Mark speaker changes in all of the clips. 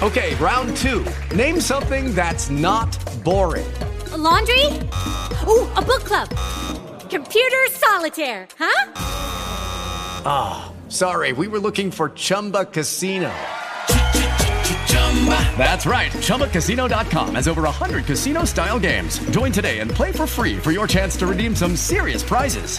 Speaker 1: Okay, round two. Name something that's not boring.
Speaker 2: A laundry? Ooh, a book club. Computer solitaire, huh?
Speaker 1: Ah, oh, sorry, we were looking for Chumba Casino. That's right, ChumbaCasino.com has over 100 casino-style games. Join today and play for free for your chance to redeem some serious prizes.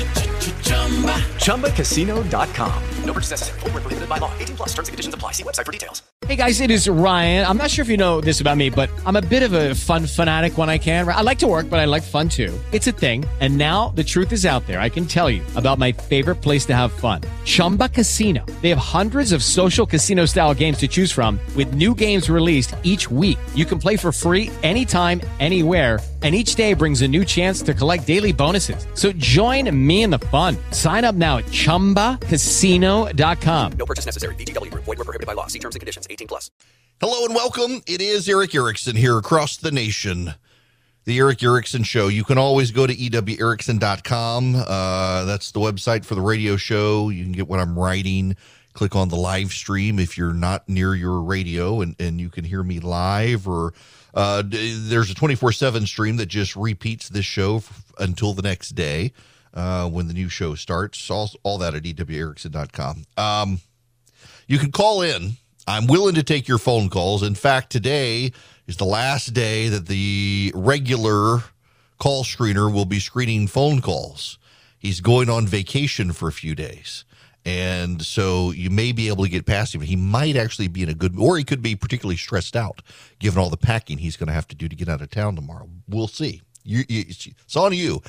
Speaker 1: ChumbaCasino.com. No purchase necessary. Void where prohibited by law. 18+ terms and conditions apply. See website for details.
Speaker 3: Hey guys, it is Ryan. I'm not sure if you know this about me, but I'm a bit of a fun fanatic when I can. I like to work, but I like fun too. It's a thing. And now the truth is out there. I can tell you about my favorite place to have fun. Chumba Casino. They have hundreds of social casino style games to choose from with new games released each week. You can play for free anytime, anywhere. And each day brings a new chance to collect daily bonuses. So join me in the fun. Sign up now at ChumbaCasino.com.
Speaker 4: No purchase necessary. VGW Group. Void where prohibited by law. See terms and conditions. 18+.
Speaker 5: Hello and welcome. It is Erick Erickson here across the nation. The Erick Erickson Show. You can always go to EWErickson.com. That's the website for the radio show. You can get what I'm writing. Click on the live stream if you're not near your radio and you can hear me live, or there's a 24/7 stream that just repeats this show until the next day when the new show starts. All that at EWErickson.com. You can call in. I'm willing to take your phone calls. In fact, today is the last day that the regular call screener will be screening phone calls. He's going on vacation for a few days. And so you may be able to get past him. He might actually be in a good, or he could be particularly stressed out given all the packing he's going to have to do to get out of town tomorrow. We'll see. It's on you.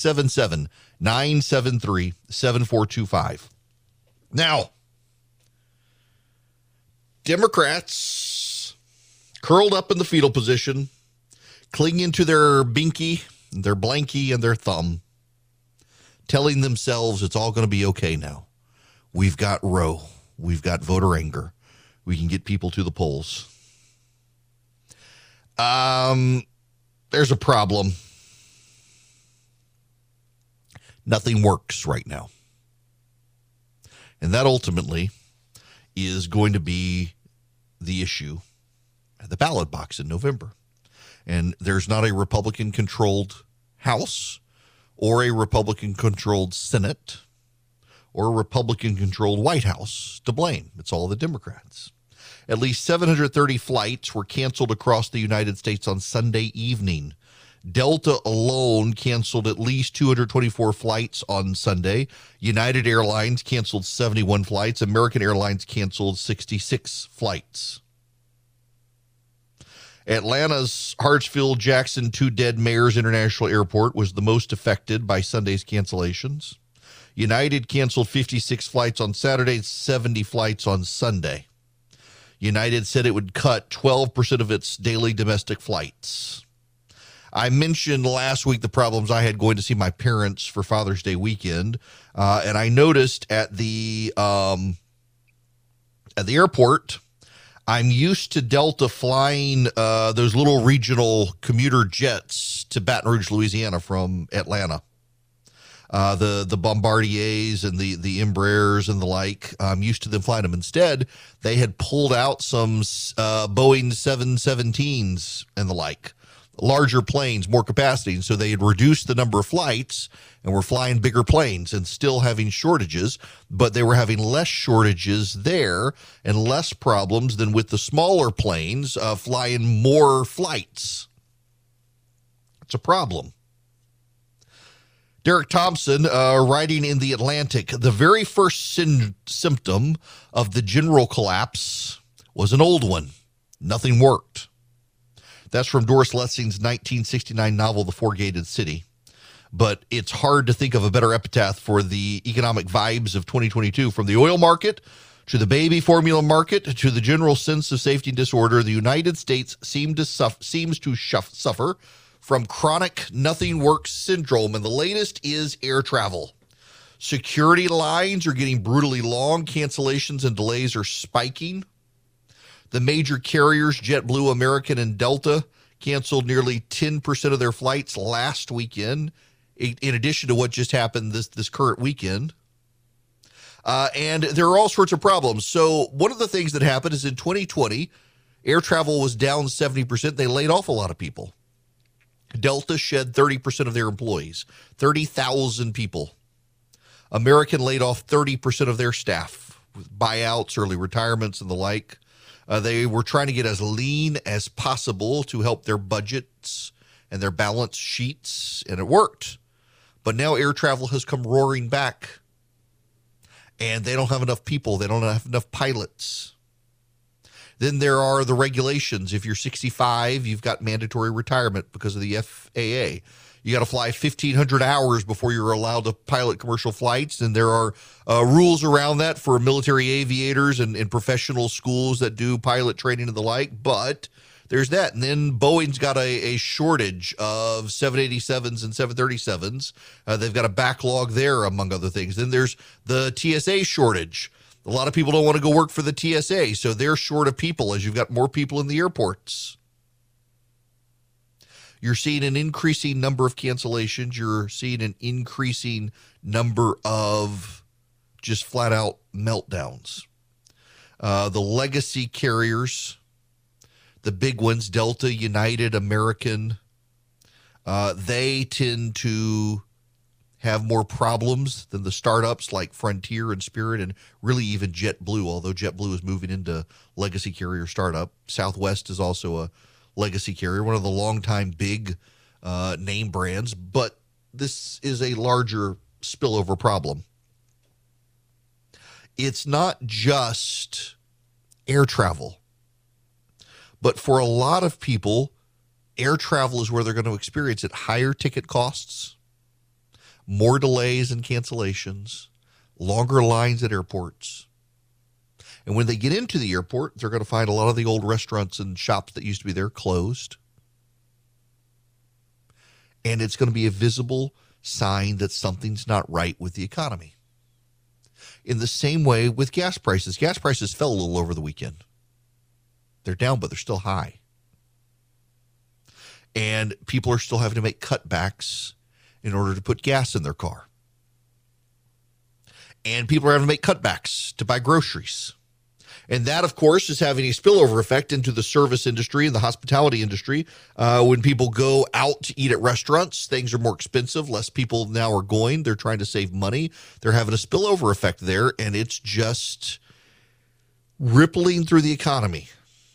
Speaker 5: 877-973-7425. Now, Democrats curled up in the fetal position, clinging to their binky, their blankie, and their thumb, telling themselves it's all going to be okay now. We've got Roe. We've got voter anger. We can get people to the polls. There's a problem. Nothing works right now. And that ultimately is going to be the issue at the ballot box in November. And there's not a Republican-controlled House or a Republican-controlled Senate or a Republican-controlled White House to blame. It's all the Democrats. At least 730 flights were canceled across the United States on Sunday evening. Delta alone canceled at least 224 flights on Sunday. United Airlines canceled 71 flights. American Airlines canceled 66 flights. Atlanta's Hartsfield-Jackson Two Dead Mayors International Airport was the most affected by Sunday's cancellations. United canceled 56 flights on Saturday, 70 flights on Sunday. United said it would cut 12% of its daily domestic flights. I mentioned last week the problems I had going to see my parents for Father's Day weekend, and I noticed at the airport, I'm used to Delta flying those little regional commuter jets to Baton Rouge, Louisiana from Atlanta. The Bombardiers and the Embraers and the like. I'm used to them flying them. Instead, they had pulled out some Boeing 717s and the like. Larger planes, more capacity. And so they had reduced the number of flights and were flying bigger planes and still having shortages, but they were having less shortages there and less problems than with the smaller planes flying more flights. It's a problem. Derek Thompson, writing in The Atlantic, the very first symptom of the general collapse was an old one. Nothing worked. That's from Doris Lessing's 1969 novel, The Four-Gated City. But it's hard to think of a better epitaph for the economic vibes of 2022. From the oil market to the baby formula market to the general sense of safety and disorder, the United States seems to suffer from chronic nothing works syndrome. And the latest is air travel. Security lines are getting brutally long. Cancellations and delays are spiking. The major carriers, JetBlue, American, and Delta, canceled nearly 10% of their flights last weekend, in addition to what just happened this current weekend. And there are all sorts of problems. So one of the things that happened is in 2020, Air travel was down 70%. They laid off a lot of people. Delta shed 30% of their employees, 30,000 people. American laid off 30% of their staff with buyouts, early retirements, and the like. They were trying to get as lean as possible to help their budgets and their balance sheets, and it worked. But now air travel has come roaring back, and they don't have enough people. They don't have enough pilots. Then there are the regulations. If you're 65, you've got mandatory retirement because of the FAA. You got to fly 1,500 hours before you're allowed to pilot commercial flights, and there are rules around that for military aviators and professional schools that do pilot training and the like, but there's that. And then Boeing's got a shortage of 787s and 737s. They've got a backlog there, among other things. Then there's the TSA shortage. A lot of people don't want to go work for the TSA, so they're short of people as you've got more people in the airports. You're seeing an increasing number of cancellations. You're seeing an increasing number of just flat out meltdowns. The legacy carriers, the big ones, Delta, United, American, they tend to have more problems than the startups like Frontier and Spirit and really even JetBlue, although JetBlue is moving into legacy carrier startup. Southwest is also a legacy carrier, one of the longtime big name brands, but this is a larger spillover problem. It's not just air travel, but for a lot of people, air travel is where they're going to experience it. Higher ticket costs, more delays and cancellations, longer lines at airports. And when they get into the airport, they're going to find a lot of the old restaurants and shops that used to be there closed. And it's going to be a visible sign that something's not right with the economy. In the same way with gas prices. Gas prices fell a little over the weekend. They're down, but they're still high. And people are still having to make cutbacks in order to put gas in their car. And people are having to make cutbacks to buy groceries. And that, of course, is having a spillover effect into the service industry and the hospitality industry. When people go out to eat at restaurants, things are more expensive. Less people now are going. They're trying to save money. They're having a spillover effect there, and it's just rippling through the economy.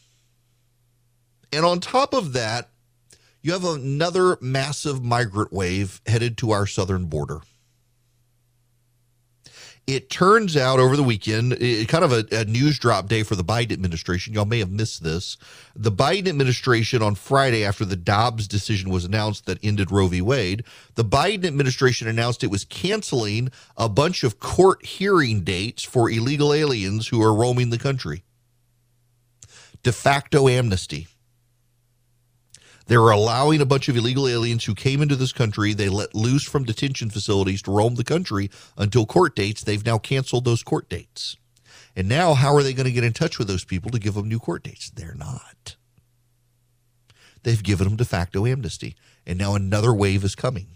Speaker 5: And on top of that, you have another massive migrant wave headed to our southern border. It turns out over the weekend, kind of a news drop day for the Biden administration. Y'all may have missed this. The Biden administration on Friday, after the Dobbs decision was announced that ended Roe v. Wade, the Biden administration announced it was canceling a bunch of court hearing dates for illegal aliens who are roaming the country. De facto amnesty. They're allowing a bunch of illegal aliens who came into this country. They let loose from detention facilities to roam the country until court dates. They've now canceled those court dates. And now how are they going to get in touch with those people to give them new court dates? They're not. They've given them de facto amnesty. And now another wave is coming.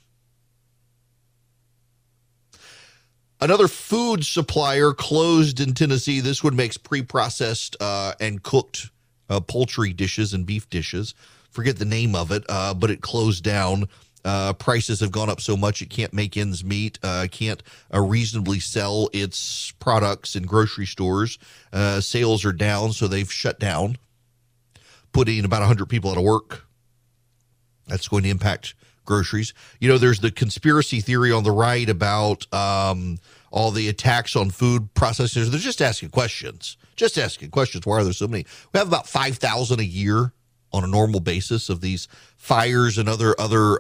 Speaker 5: Another food supplier closed in Tennessee. This one makes pre-processed and cooked poultry dishes and beef dishes. Forget the name of it, but it closed down. Prices have gone up so much it can't make ends meet, can't reasonably sell its products in grocery stores. Sales are down, so they've shut down, putting about 100 people out of work. That's going to impact groceries. You know, there's the conspiracy theory on the right about all the attacks on food processors. They're just asking questions. Just asking questions. Why are there so many? We have about 5,000 a year on a normal basis of these fires and other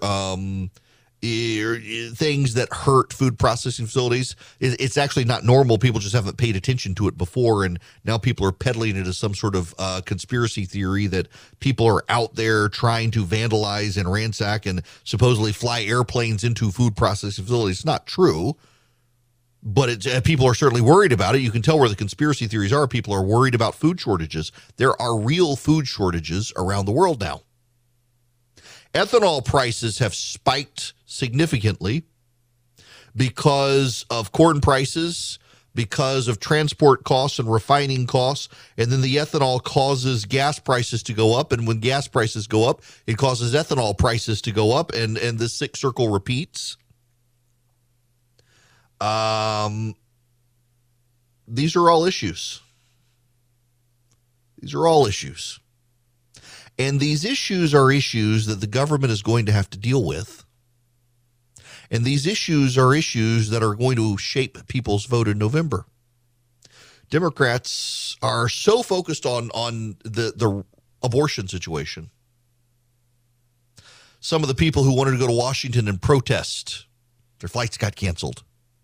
Speaker 5: things that hurt food processing facilities. It's actually not normal. People just haven't paid attention to it before, and now people are peddling it as some sort of conspiracy theory that people are out there trying to vandalize and ransack and supposedly fly airplanes into food processing facilities. It's not true. But people are certainly worried about it. You can tell where the conspiracy theories are. People are worried about food shortages. There are real food shortages around the world now. Ethanol prices have spiked significantly because of corn prices, because of transport costs and refining costs. And then the ethanol causes gas prices to go up. And when gas prices go up, it causes ethanol prices to go up. And the sick circle repeats. These are all issues. These are all issues. And these issues are issues that the government is going to have to deal with. And these issues are issues that are going to shape people's vote in November. Democrats are so focused on the abortion situation. Some of the people who wanted to go to Washington and protest, their flights got canceled.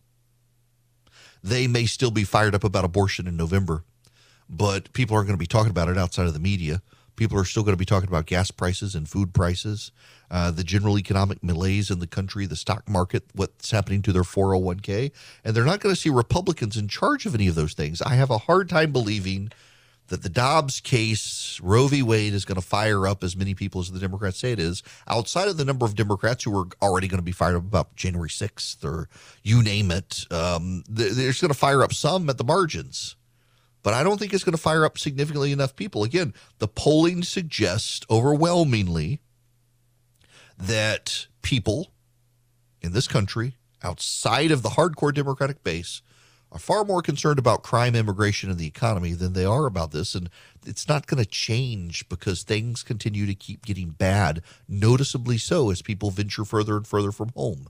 Speaker 5: They may still be fired up about abortion in November, but people aren't going to be talking about it outside of the media. People are still going to be talking about gas prices and food prices, the general economic malaise in the country, the stock market, what's happening to their 401k. And they're not going to see Republicans in charge of any of those things. I have a hard time believing that the Dobbs case, Roe v. Wade, is going to fire up as many people as the Democrats say it is, outside of the number of Democrats who are already going to be fired up about January 6th or you name it. They're just going to fire up some at the margins. But I don't think it's going to fire up significantly enough people. Again, the polling suggests overwhelmingly that people in this country, outside of the hardcore Democratic base, are far more concerned about crime, immigration, and the economy than they are about this. And it's not going to change because things continue to keep getting bad, noticeably so as people venture further and further from home.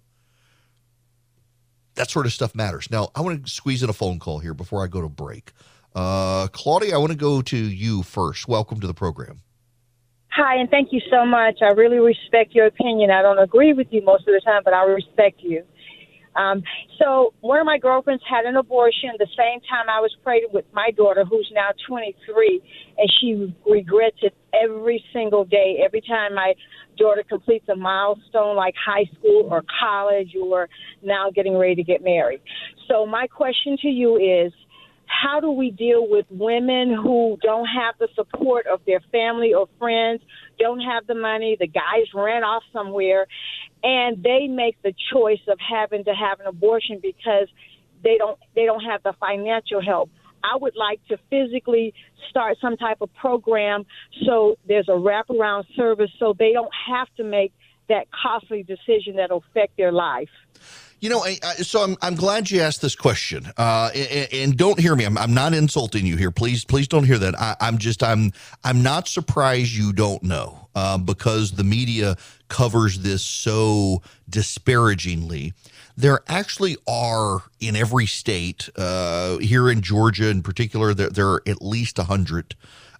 Speaker 5: That sort of stuff matters. Now, I want to squeeze in a phone call here before I go to break. Claudia, I want to go to you first. Welcome to the program.
Speaker 6: Hi, and thank you so much. I really respect your opinion. I don't agree with you most of the time, but I respect you. So one of my girlfriends had an abortion the same time I was pregnant with my daughter, who's now 23, and she regrets it every single day. Every time my daughter completes a milestone like high school or college or now getting ready to get married. So my question to you is, how do we deal with women who don't have the support of their family or friends, don't have the money, the guys ran off somewhere, and they make the choice of having to have an abortion because they don't have the financial help? I would like to physically start some type of program so there's a wraparound service so they don't have to make that costly decision that will affect their life.
Speaker 5: You know, so I'm glad you asked this question. And don't hear me. I'm not insulting you here. Please don't hear that. I'm not surprised you don't know because the media covers this so disparagingly. There actually are in every state, here in Georgia in particular, there are at least 100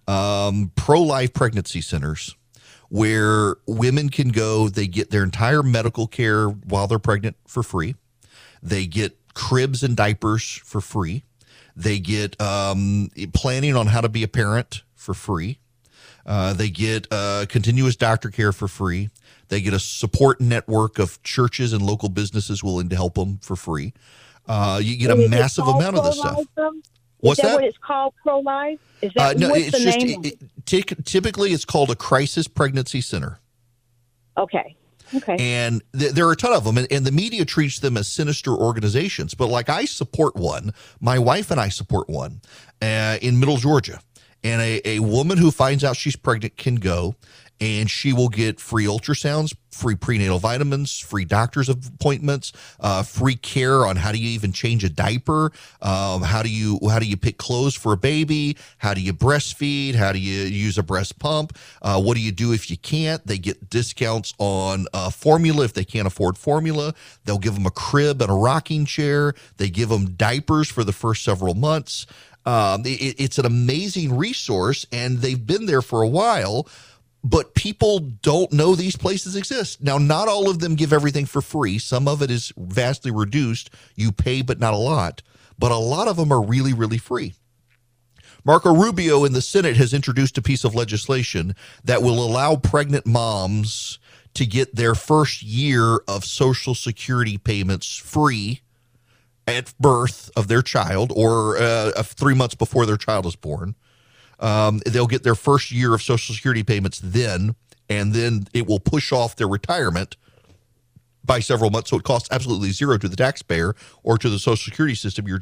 Speaker 5: pro-life pregnancy centers where women can go. They get their entire medical care while they're pregnant for free. They get cribs and diapers for free. They get planning on how to be a parent for free. They get continuous doctor care for free. They get a support network of churches and local businesses willing to help them for free. You get a massive amount of this stuff. What's that?
Speaker 6: Is that what it's called, pro-life? Is that
Speaker 5: no?
Speaker 6: What's
Speaker 5: It's
Speaker 6: the
Speaker 5: just
Speaker 6: name?
Speaker 5: typically it's called a crisis pregnancy center.
Speaker 6: Okay.
Speaker 5: And there are a ton of them, and the media treats them as sinister organizations. But like I support one, my wife and I support one in Middle Georgia, and a woman who finds out she's pregnant can go. And she will get free ultrasounds, free prenatal vitamins, free doctor's appointments, free care on how do you even change a diaper, how do you pick clothes for a baby, how do you breastfeed, how do you use a breast pump, what do you do if you can't? They get discounts on formula if they can't afford formula. They'll give them a crib and a rocking chair. They give them diapers for the first several months. It's an amazing resource, and they've been there for a while. But people don't know these places exist. Now, not all of them give everything for free. Some of it is vastly reduced. You pay, but not a lot. But a lot of them are really, really free. Marco Rubio in the Senate has introduced a piece of legislation that will allow pregnant moms to get their first year of Social Security payments free at birth of their child or 3 months before their child is born. They'll get their first year of Social Security payments then, and then it will push off their retirement by several months. So it costs absolutely zero to the taxpayer or to the Social Security system. You're just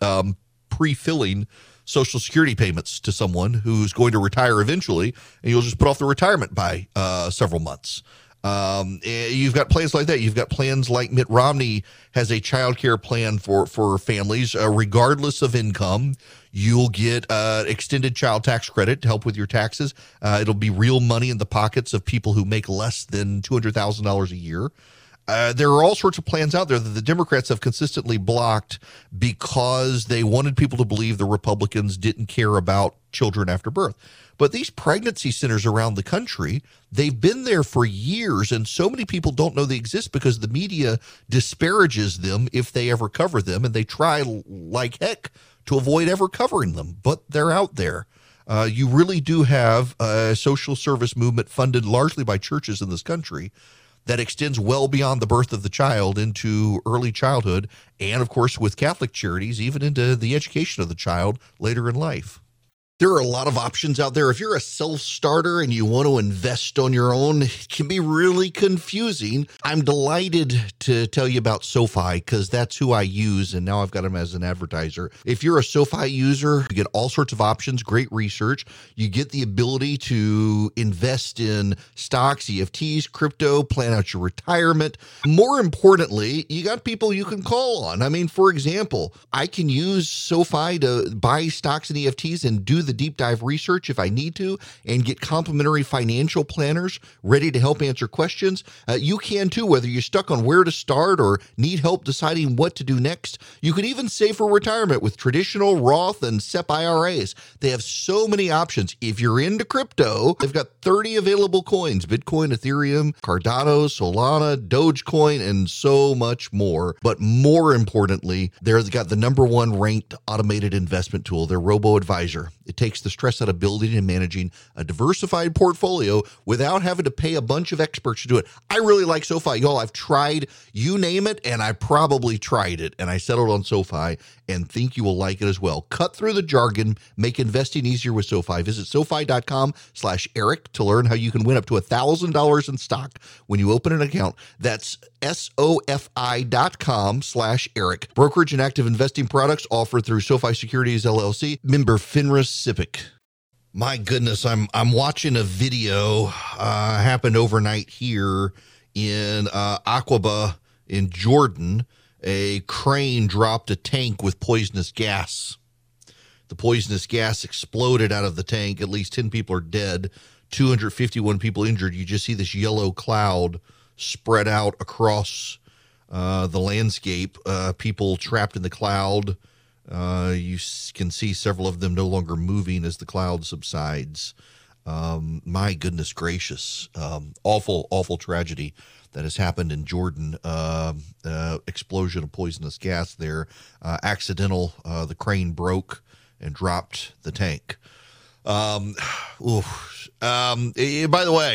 Speaker 5: pre-filling Social Security payments to someone who's going to retire eventually, and you'll just put off the retirement by several months. You've got plans like that. You've got plans like Mitt Romney has a child care plan for families, regardless of income. You'll get extended child tax credit to help with your taxes. It'll be real money in the pockets of people who make less than $200,000 a year. There are all sorts of plans out there that the Democrats have consistently blocked because they wanted people to believe the Republicans didn't care about children after birth. But these pregnancy centers around the country, they've been there for years, and so many people don't know they exist because the media disparages them if they ever cover them, and they try like heck to avoid ever covering them, but they're out there. You really do have a social service movement funded largely by churches in this country that extends well beyond the birth of the child into early childhood, and of course with Catholic charities, even into the education of the child later in life. There are a lot of options out there. If you're a self-starter and you want to invest on your own, it can be really confusing. I'm delighted to tell you about SoFi because that's who I use, and now I've got them as an advertiser. If you're a SoFi user, you get all sorts of options, great research. You get the ability to invest in stocks, EFTs, crypto, plan out your retirement. More importantly, you got people you can call on. I mean, for example, I can use SoFi to buy stocks and EFTs and do the deep dive research if I need to and get complimentary financial planners ready to help answer questions. You can too, whether you're stuck on where to start or need help deciding what to do next. You can even save for retirement with traditional Roth and SEP IRAs. They have so many options. If you're into crypto, they've got 30 available coins: Bitcoin, Ethereum, Cardano, Solana, Dogecoin, and so much more. But more importantly, they've got the #1 ranked automated investment tool, their Robo-Advisor. It takes the stress out of building and managing a diversified portfolio without having to pay a bunch of experts to do it. I really like SoFi. Y'all, I've tried, you name it, and I probably tried it, and I settled on SoFi and think you will like it as well. Cut through the jargon, make investing easier with SoFi. Visit SoFi.com/Eric to learn how you can win up to $1,000 in stock when you open an account. That's SoFi.com/Eric. Brokerage and active investing products offered through SoFi Securities LLC, member FINRA SIPC. My goodness, I'm watching a video happened overnight here in Aqaba in Jordan. A crane dropped a tank with poisonous gas. The poisonous gas exploded out of the tank. At least 10 people are dead, 251 people injured. You just see this yellow cloud spread out across the landscape. People trapped in the cloud. You can see several of them no longer moving as the cloud subsides. My goodness gracious. Awful, awful tragedy that has happened in Jordan. Explosion of poisonous gas there. Accidental. The crane broke and dropped the tank. By the way,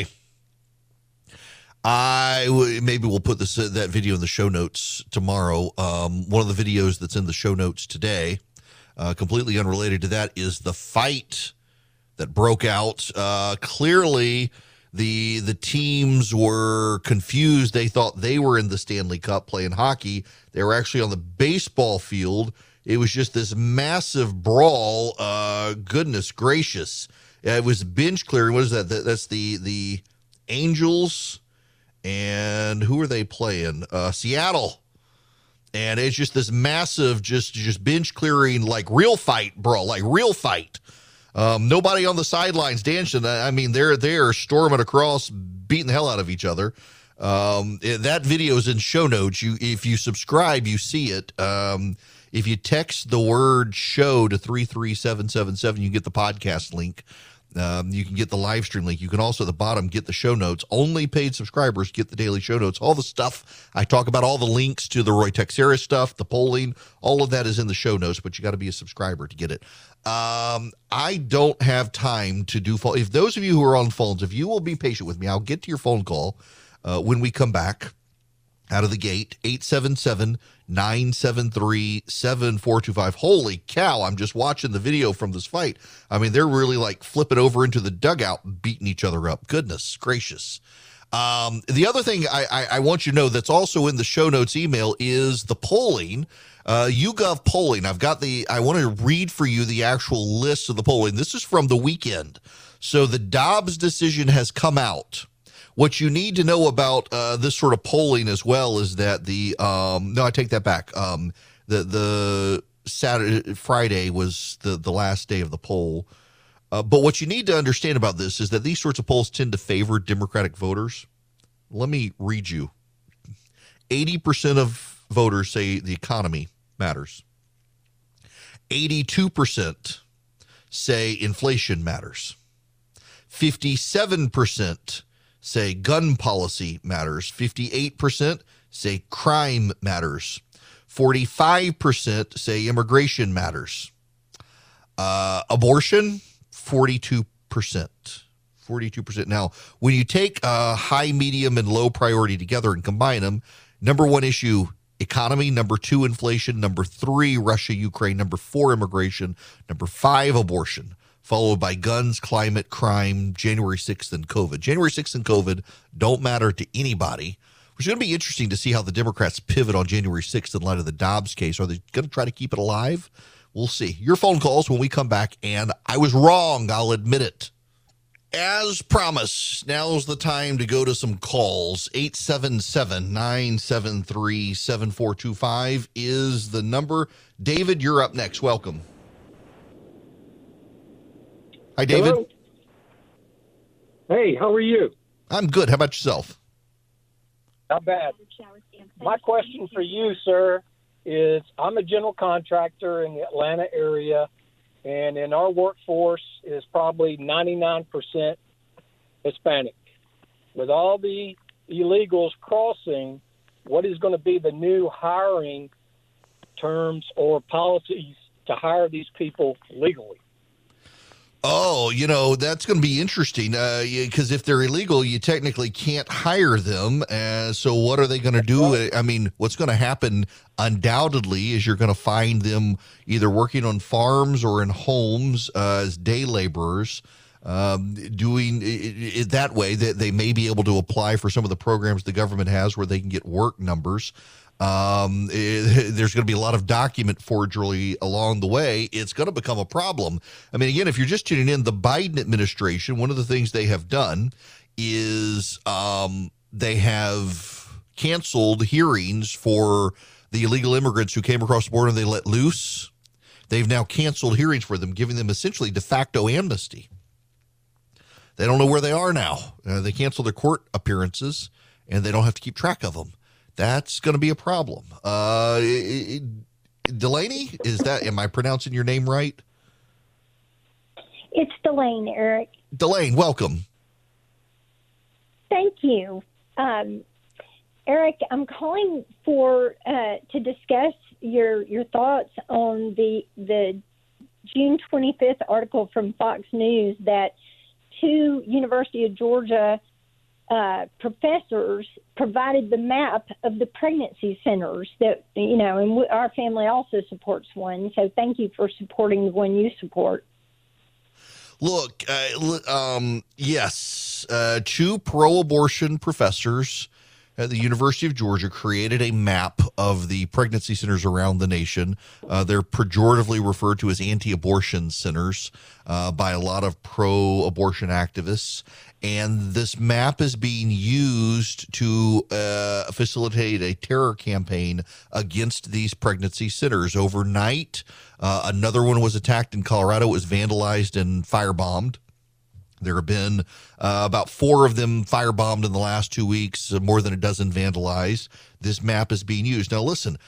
Speaker 5: maybe we'll put that video in the show notes tomorrow. One of the videos that's in the show notes today, completely unrelated to that, is the fight that broke out. Clearly, the teams were confused. They thought they were in the Stanley Cup playing hockey. They were actually on the baseball field. It was just this massive brawl. Goodness gracious. It was bench clearing. What is that? That's the Angels. And who are they playing? Seattle. And it's just this massive, just bench clearing, like real fight, bro, like real fight. Nobody on the sidelines dancing. I mean, they're storming across, beating the hell out of each other. That video is in show notes. If you subscribe, you see it. If you text the word show to 33777, you get the podcast link. You can get the live stream link. You can also at the bottom get the show notes. Only paid subscribers get the daily show notes. All the stuff I talk about, all the links to the Roy Texera stuff, the polling, all of that is in the show notes, but you got to be a subscriber to get it. I don't have time to do phone. If those of you who are on phones, if you will be patient with me, I'll get to your phone call when we come back out of the gate. 877-973-7425. Holy cow, I'm just watching the video from this fight. I mean, they're really like flipping over into the dugout and beating each other up. Goodness gracious. The other thing I want you to know that's also in the show notes email is the polling. YouGov polling. I want to read for you the actual list of the polling. This is from the weekend. So the Dobbs decision has come out. What you need to know about this sort of polling as well is that no, I take that back. The Friday was the last day of the poll. But what you need to understand about this is that these sorts of polls tend to favor Democratic voters. Let me read you. 80% of voters say the economy matters. 82% say inflation matters. 57% say gun policy matters. 58% say crime matters. 45% say immigration matters. Abortion, 42%. 42%. Now, when you take high, medium, and low priority together and combine them, number one issue, economy. Number two, inflation. Number three, Russia, Ukraine. Number four, immigration. Number five, abortion, followed by guns, climate, crime, January 6th, and COVID. January 6th and COVID don't matter to anybody. It's going to be interesting to see how the Democrats pivot on January 6th in light of the Dobbs case. Are they going to try to keep it alive? We'll see. Your phone calls when we come back, and I was wrong. I'll admit it. As promised, now's the time to go to some calls. 877-973-7425 is the number. David, you're up next. Welcome. Hi, David.
Speaker 7: Hello. Hey, how are you?
Speaker 5: I'm good. How about yourself?
Speaker 7: Not bad. My question for you, sir, is I'm a general contractor in the Atlanta area, and in our workforce is probably 99% Hispanic. With all the illegals crossing, what is going to be the new hiring terms or policies to hire these people legally?
Speaker 5: Oh, that's going to be interesting because if they're illegal, you technically can't hire them. So what are they going to do? I mean, what's going to happen undoubtedly is you're going to find them either working on farms or in homes as day laborers, doing it that way. That they may be able to apply for some of the programs the government has where they can get work numbers. There's going to be a lot of document forgery along the way. It's going to become a problem. I mean, again, if you're just tuning in, the Biden administration, one of the things they have done is they have canceled hearings for the illegal immigrants who came across the border and they let loose. They've now canceled hearings for them, giving them essentially de facto amnesty. They don't know where they are now. They canceled their court appearances and they don't have to keep track of them. That's going to be a problem. Delaney, am I pronouncing your name right?
Speaker 8: It's Delane, Eric.
Speaker 5: Delane, welcome.
Speaker 8: Thank you. Eric, I'm calling to discuss your thoughts on the June 25th article from Fox News that two University of Georgia professors provided the map of the pregnancy centers that, and our family also supports one. So thank you for supporting the one you support.
Speaker 5: Look, yes, two pro-abortion professors at the University of Georgia created a map of the pregnancy centers around the nation. They're pejoratively referred to as anti-abortion centers by a lot of pro-abortion activists. And this map is being used to facilitate a terror campaign against these pregnancy centers. Overnight, another one was attacked in Colorado. It was vandalized and firebombed. There have been about 4 of them firebombed in the last 2 weeks, more than a dozen vandalized. This map is being used. Now, listen,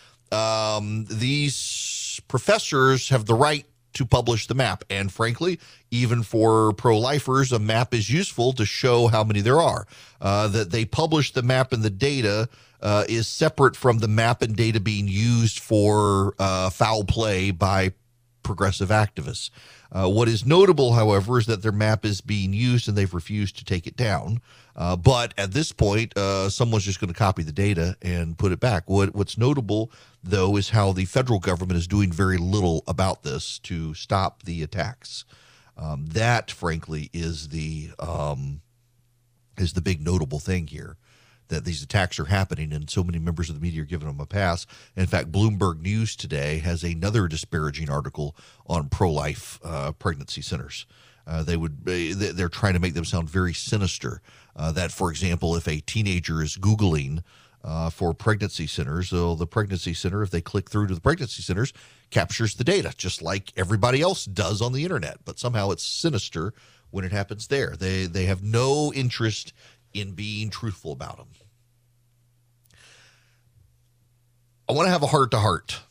Speaker 5: these professors have the right to publish the map. And frankly, even for pro-lifers, a map is useful to show how many there are. That they publish the map and the data is separate from the map and data being used for foul play by progressive activists. What is notable, however, is that their map is being used and they've refused to take it down. But at this point, someone's just going to copy the data and put it back. What's notable, though, is how the federal government is doing very little about this to stop the attacks. That, frankly, is the is the big notable thing here, that these attacks are happening and so many members of the media are giving them a pass. In fact, Bloomberg News today has another disparaging article on pro-life pregnancy centers. They're trying to make them sound very sinister. That, for example, if a teenager is Googling for pregnancy centers, so the pregnancy center, if they click through to the pregnancy centers, captures the data just like everybody else does on the internet. But somehow it's sinister when it happens there. They have no interest in being truthful about them. I want to have a heart-to-heart.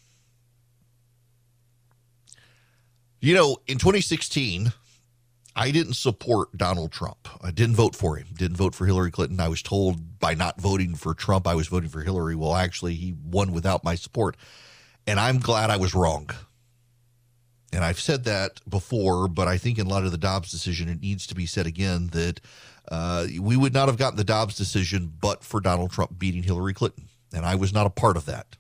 Speaker 5: You know, in 2016, I didn't support Donald Trump. I didn't vote for him. Didn't vote for Hillary Clinton. I was told by not voting for Trump, I was voting for Hillary. Well, actually, he won without my support. And I'm glad I was wrong. And I've said that before, but I think in light of the Dobbs decision, it needs to be said again that we would not have gotten the Dobbs decision but for Donald Trump beating Hillary Clinton. And I was not a part of that.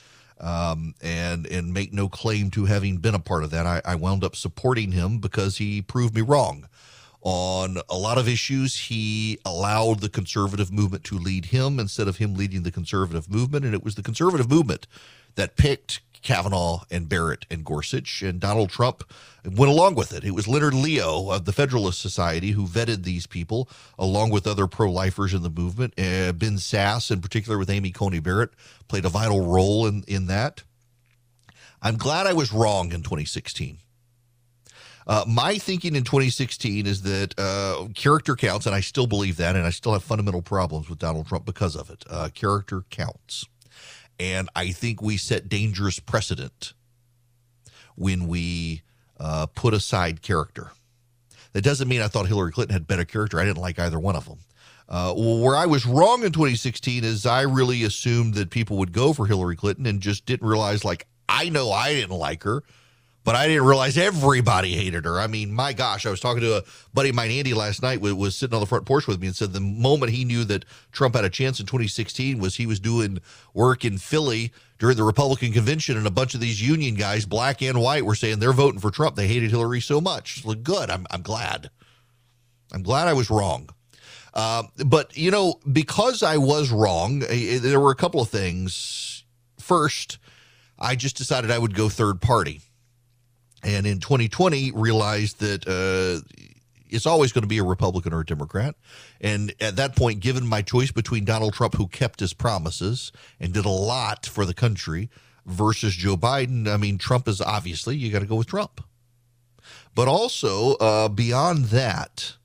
Speaker 5: And make no claim to having been a part of that. I wound up supporting him because he proved me wrong. On a lot of issues, he allowed the conservative movement to lead him instead of him leading the conservative movement. And it was the conservative movement that picked Kavanaugh and Barrett and Gorsuch, and Donald Trump went along with it. It was Leonard Leo of the Federalist Society who vetted these people, along with other pro-lifers in the movement. Ben Sasse, in particular with Amy Coney Barrett, played a vital role in that. I'm glad I was wrong in 2016. My thinking in 2016 is that character counts, and I still believe that, and I still have fundamental problems with Donald Trump because of it. Character counts. And I think we set dangerous precedent when we put aside character. That doesn't mean I thought Hillary Clinton had better character. I didn't like either one of them. Where I was wrong in 2016 is I really assumed that people would go for Hillary Clinton and just didn't realize, like, I know I didn't like her, but I didn't realize everybody hated her. I mean, my gosh, I was talking to a buddy of mine, Andy, last night, was sitting on the front porch with me and said the moment he knew that Trump had a chance in 2016 was he was doing work in Philly during the Republican convention, and a bunch of these union guys, black and white, were saying they're voting for Trump. They hated Hillary so much. Look, good. I'm glad. I'm glad I was wrong. But, you know, because I was wrong, there were a couple of things. First, I just decided I would go third party. And in 2020, realized that it's always going to be a Republican or a Democrat. And at that point, given my choice between Donald Trump, who kept his promises and did a lot for the country, versus Joe Biden, I mean, Trump is obviously, you got to go with Trump. But also, beyond that,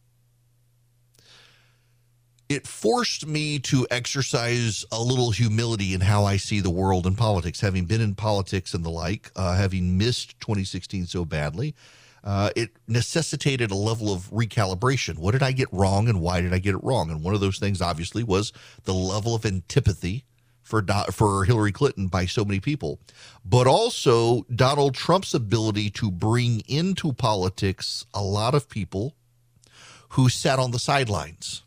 Speaker 5: it forced me to exercise a little humility in how I see the world and politics. Having been in politics and the like, having missed 2016 so badly, it necessitated a level of recalibration. What did I get wrong and why did I get it wrong? And one of those things, obviously, was the level of antipathy for Hillary Clinton by so many people, but also Donald Trump's ability to bring into politics a lot of people who sat on the sidelines.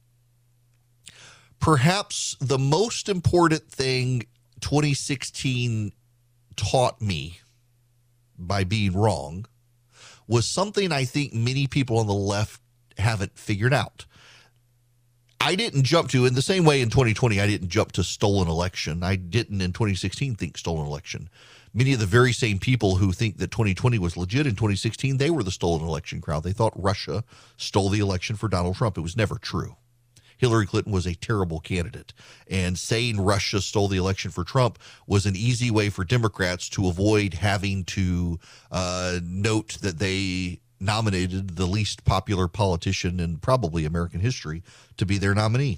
Speaker 5: Perhaps the most important thing 2016 taught me by being wrong was something I think many people on the left haven't figured out. I didn't jump to, in the same way in 2020, I didn't jump to stolen election. I didn't in 2016 think stolen election. Many of the very same people who think that 2020 was legit in 2016, they were the stolen election crowd. They thought Russia stole the election for Donald Trump. It was never true. Hillary Clinton was a terrible candidate, and saying Russia stole the election for Trump was an easy way for Democrats to avoid having to note that they nominated the least popular politician in probably American history to be their nominee.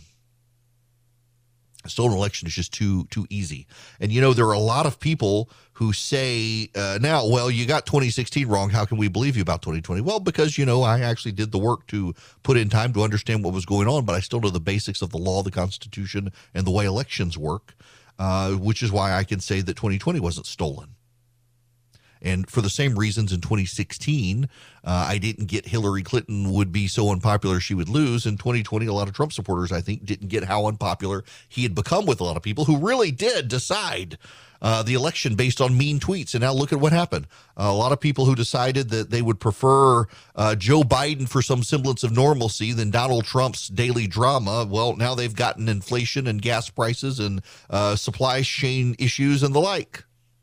Speaker 5: A stolen election is just too easy. And, you know, there are a lot of people who say now, well, you got 2016 wrong. How can we believe you about 2020? Well, because, you know, I actually did the work to put in time to understand what was going on, but I still know the basics of the law, the Constitution, and the way elections work, which is why I can say that 2020 wasn't stolen. And for the same reasons in 2016, I didn't get Hillary Clinton would be so unpopular she would lose. In 2020, a lot of Trump supporters, I think, didn't get how unpopular he had become with a lot of people who really did decide the election based on mean tweets. And now look at what happened. A lot of people who decided that they would prefer Joe Biden for some semblance of normalcy than Donald Trump's daily drama. Well, now they've gotten inflation and gas prices and supply chain issues and the like.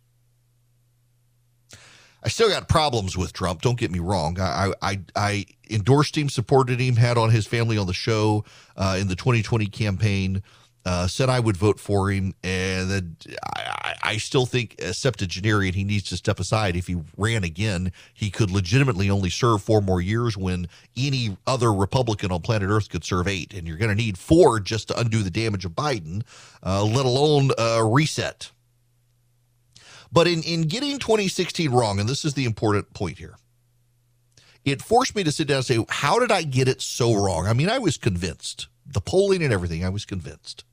Speaker 5: I still got problems with Trump. Don't get me wrong. I endorsed him, supported him, had on his family on the show in the 2020 campaign. Said I would vote for him, and then I still think, septuagenarian, he needs to step aside. If he ran again, he could legitimately only serve 4 more years when any other Republican on planet Earth could serve 8. And you're going to need 4 just to undo the damage of Biden, let alone reset. But in getting 2016 wrong, and this is the important point here, it forced me to sit down and say, how did I get it so wrong? I mean, I was convinced. The polling and everything, I was convinced.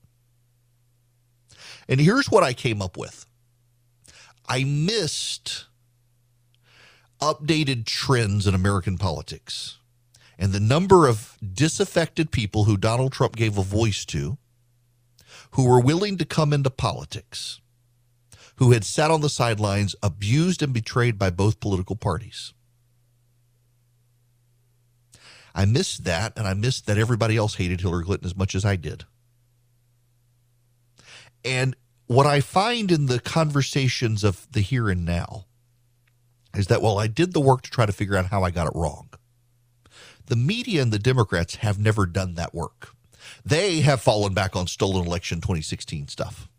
Speaker 5: And here's what I came up with. I missed updated trends in American politics and the number of disaffected people who Donald Trump gave a voice to, who were willing to come into politics, who had sat on the sidelines, abused and betrayed by both political parties. I missed that, and I missed that everybody else hated Hillary Clinton as much as I did. And what I find in the conversations of the here and now is that while I did the work to try to figure out how I got it wrong, the media and the Democrats have never done that work. They have fallen back on stolen election 2016 stuff.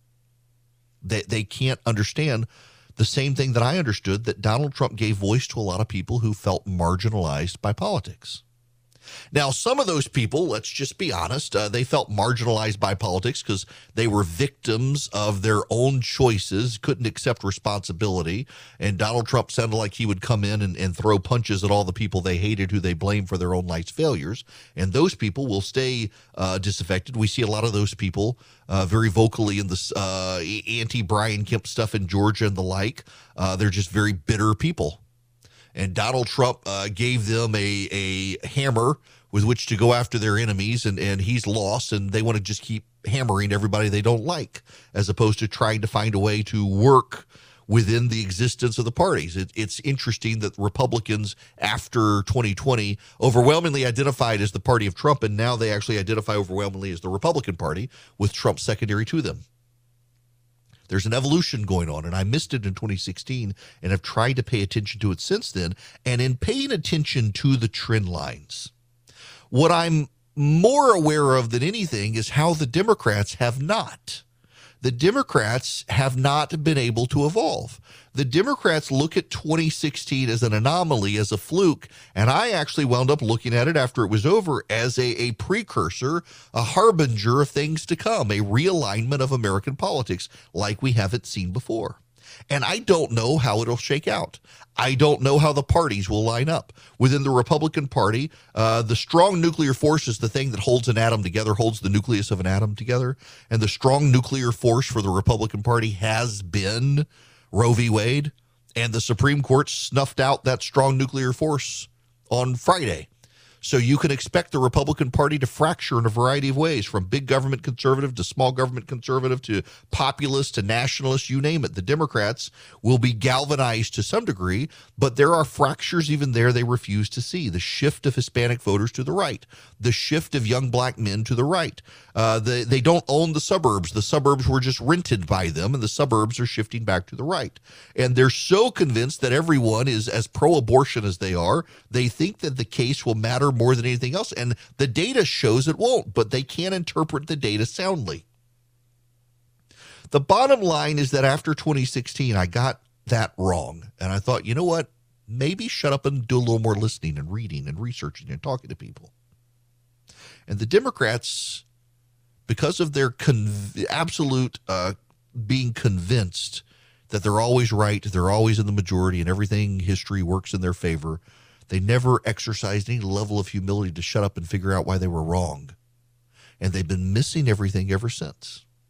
Speaker 5: They can't understand the same thing that I understood, that Donald Trump gave voice to a lot of people who felt marginalized by politics. Now, some of those people, let's just be honest, they felt marginalized by politics because they were victims of their own choices, couldn't accept responsibility. And Donald Trump sounded like he would come in and throw punches at all the people they hated who they blamed for their own life's failures. And those people will stay disaffected. We see a lot of those people very vocally in this anti-Brian Kemp stuff in Georgia and the like. They're just very bitter people. And Donald Trump gave them a hammer with which to go after their enemies, and he's lost, and they want to just keep hammering everybody they don't like, as opposed to trying to find a way to work within the existence of the parties. It's interesting that Republicans, after 2020, overwhelmingly identified as the party of Trump, and now they actually identify overwhelmingly as the Republican Party, with Trump secondary to them. There's an evolution going on, and I missed it in 2016 and have tried to pay attention to it since then. And in paying attention to the trend lines, what I'm more aware of than anything is how the Democrats have not. The Democrats have not been able to evolve. The Democrats look at 2016 as an anomaly, as a fluke, and I actually wound up looking at it after it was over as a precursor, a harbinger of things to come, a realignment of American politics like we haven't seen before. And I don't know how it'll shake out. I don't know how the parties will line up. Within the Republican Party, the strong nuclear force is the thing that holds an atom together, holds the nucleus of an atom together. And the strong nuclear force for the Republican Party has been Roe v. Wade. And the Supreme Court snuffed out that strong nuclear force on Friday. So you can expect the Republican Party to fracture in a variety of ways, from big government conservative to small government conservative to populist to nationalist, you name it. The Democrats will be galvanized to some degree, but there are fractures even there they refuse to see. The shift of Hispanic voters to the right, the shift of young black men to the right. They don't own the suburbs. The suburbs were just rented by them, and the suburbs are shifting back to the right. And they're so convinced that everyone is as pro-abortion as they are. They think that the case will matter more than anything else, and the data shows it won't, but they can't interpret the data soundly. The bottom line is that after 2016, I got that wrong, and I thought, you know what, maybe shut up and do a little more listening and reading and researching and talking to people. And the Democrats, because of their absolute being convinced that they're always right, they're always in the majority, and everything history works in their favor, they never exercised any level of humility to shut up and figure out why they were wrong. And they've been missing everything ever since.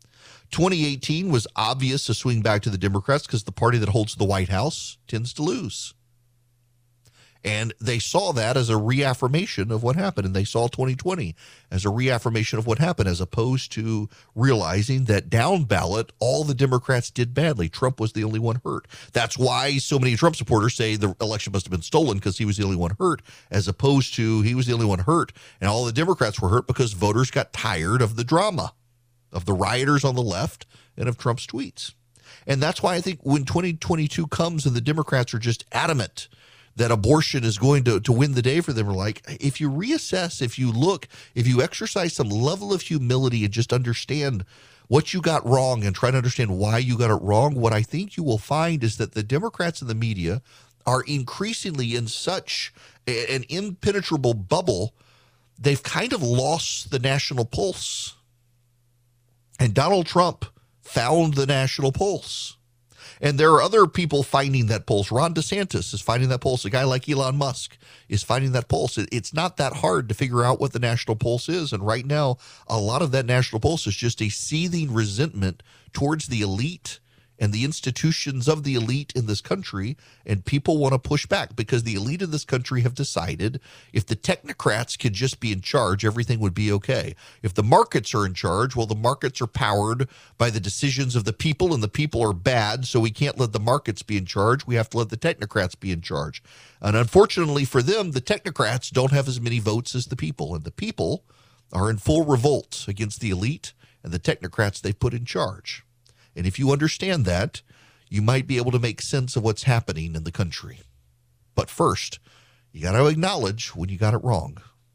Speaker 5: 2018 was obvious a swing back to the Democrats because the party that holds the White House tends to lose. And they saw that as a reaffirmation of what happened. And they saw 2020 as a reaffirmation of what happened, as opposed to realizing that down ballot, all the Democrats did badly. Trump was the only one hurt. That's why so many Trump supporters say the election must have been stolen because he was the only one hurt, as opposed to he was the only one hurt. And all the Democrats were hurt because voters got tired of the drama, of the rioters on the left and of Trump's tweets. And that's why I think when 2022 comes and the Democrats are just adamant that abortion is going to win the day for them, are like, if you reassess, if you look, if you exercise some level of humility and just understand what you got wrong and try to understand why you got it wrong, what I think you will find is that the Democrats and the media are increasingly in such an impenetrable bubble, they've kind of lost the national pulse. And Donald Trump found the national pulse. And there are other people finding that pulse. Ron DeSantis is finding that pulse. A guy like Elon Musk is finding that pulse. It's not that hard to figure out what the national pulse is. And right now, a lot of that national pulse is just a seething resentment towards the elite and the institutions of the elite in this country. And people want to push back because the elite in this country have decided if the technocrats could just be in charge, everything would be okay. If the markets are in charge, well, the markets are powered by the decisions of the people, and the people are bad, so we can't let the markets be in charge. We have to let the technocrats be in charge. And unfortunately for them, the technocrats don't have as many votes as the people, and the people are in full revolt against the elite and the technocrats they've put in charge. And if you understand that, you might be able to make sense of what's happening in the country. But first, you got to acknowledge when you got it wrong.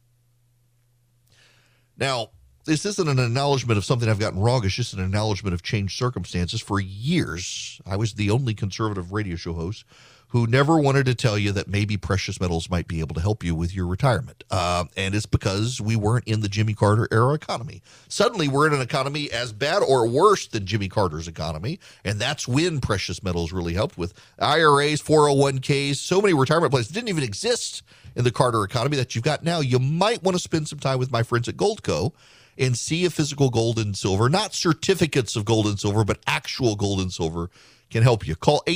Speaker 5: Now, this isn't an acknowledgement of something I've gotten wrong. It's just an acknowledgement of changed circumstances. For years, I was the only conservative radio show host who never wanted to tell you that maybe precious metals might be able to help you with your retirement. And it's because we weren't in the Jimmy Carter era economy. Suddenly, we're in an economy as bad or worse than Jimmy Carter's economy. And that's when precious metals really helped with IRAs, 401ks, so many retirement plans that didn't even exist in the Carter economy that you've got now. You might want to spend some time with my friends at Goldco and see if physical gold and silver, not certificates of gold and silver, but actual gold and silver, can help you. Call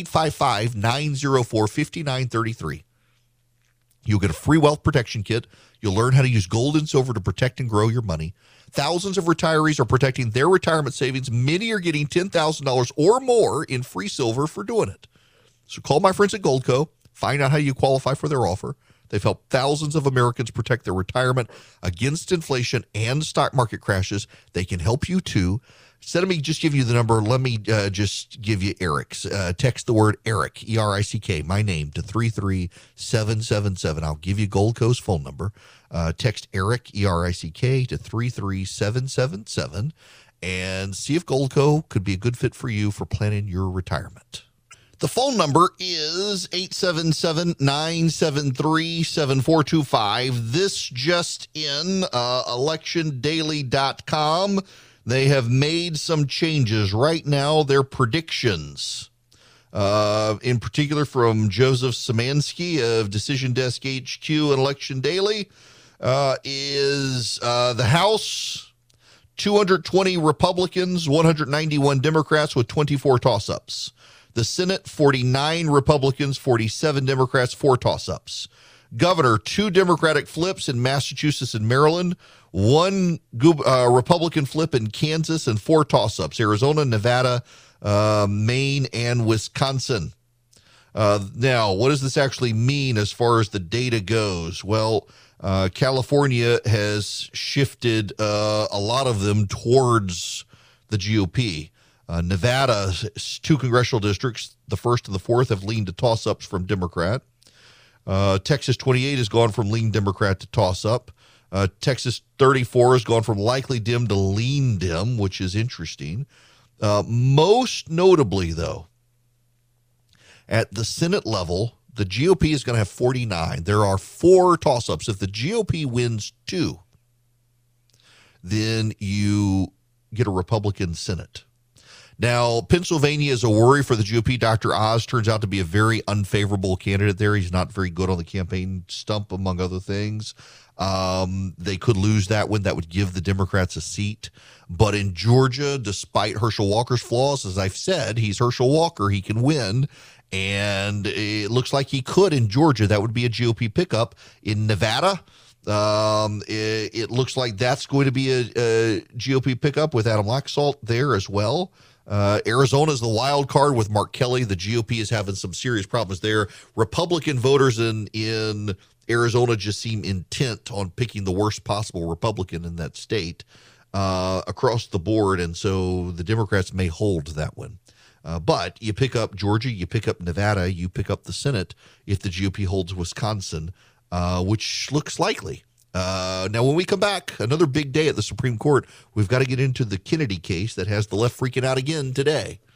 Speaker 5: 855-904-5933. You'll get a free wealth protection kit. You'll learn how to use gold and silver to protect and grow your money. Thousands of retirees are protecting their retirement savings. Many are getting $10,000 or more in free silver for doing it. So call my friends at Goldco. Find out how you qualify for their offer. They've helped thousands of Americans protect their retirement against inflation and stock market crashes. They can help you too. Instead of me just giving you the number, let me just give you Eric's. Text the word Eric, E-R-I-C-K, my name, to 33777. I'll give you Goldco's phone number. Text Eric, E-R-I-C-K, to 33777 and see if Goldco could be a good fit for you for planning your retirement. The phone number is 877-973-7425. This just in, electiondaily.com. They have made some changes. Right now, their predictions, in particular from Joseph Szymanski of Decision Desk HQ and Election Daily, is the House, 220 Republicans, 191 Democrats with 24 toss-ups. The Senate, 49 Republicans, 47 Democrats, 4 toss-ups. Governor, 2 Democratic flips in Massachusetts and Maryland, 1 Republican flip in Kansas, and 4 toss-ups, Arizona, Nevada, Maine, and Wisconsin. Now, what does this actually mean as far as the data goes? Well, California has shifted a lot of them towards the GOP. Nevada's 2 congressional districts, the 1st and the 4th, have leaned to toss-ups from Democrat. Texas 28 has gone from lean Democrat to toss-up. Texas 34 has gone from likely dim to lean dim, which is interesting. Most notably, though, at the Senate level, the GOP is going to have 49. There are 4 toss-ups. If the GOP wins 2, then you get a Republican Senate. Now, Pennsylvania is a worry for the GOP. Dr. Oz turns out to be a very unfavorable candidate there. He's not very good on the campaign stump, among other things. They could lose that one. That would give the Democrats a seat. But in Georgia, despite Herschel Walker's flaws, as I've said, he's Herschel Walker. He can win. And it looks like he could in Georgia. That would be a GOP pickup. In Nevada, it looks like that's going to be a GOP pickup with Adam Laxalt there as well. Arizona is the wild card with Mark Kelly. The GOP is having some serious problems there. Republican voters in Arizona just seem intent on picking the worst possible Republican in that state across the board, and so the Democrats may hold that one. But you pick up Georgia, you pick up Nevada, you pick up the Senate if the GOP holds Wisconsin, which looks likely. Now, when we come back, another big day at the Supreme Court. We've got to get into the Kennedy case that has the left freaking out again today.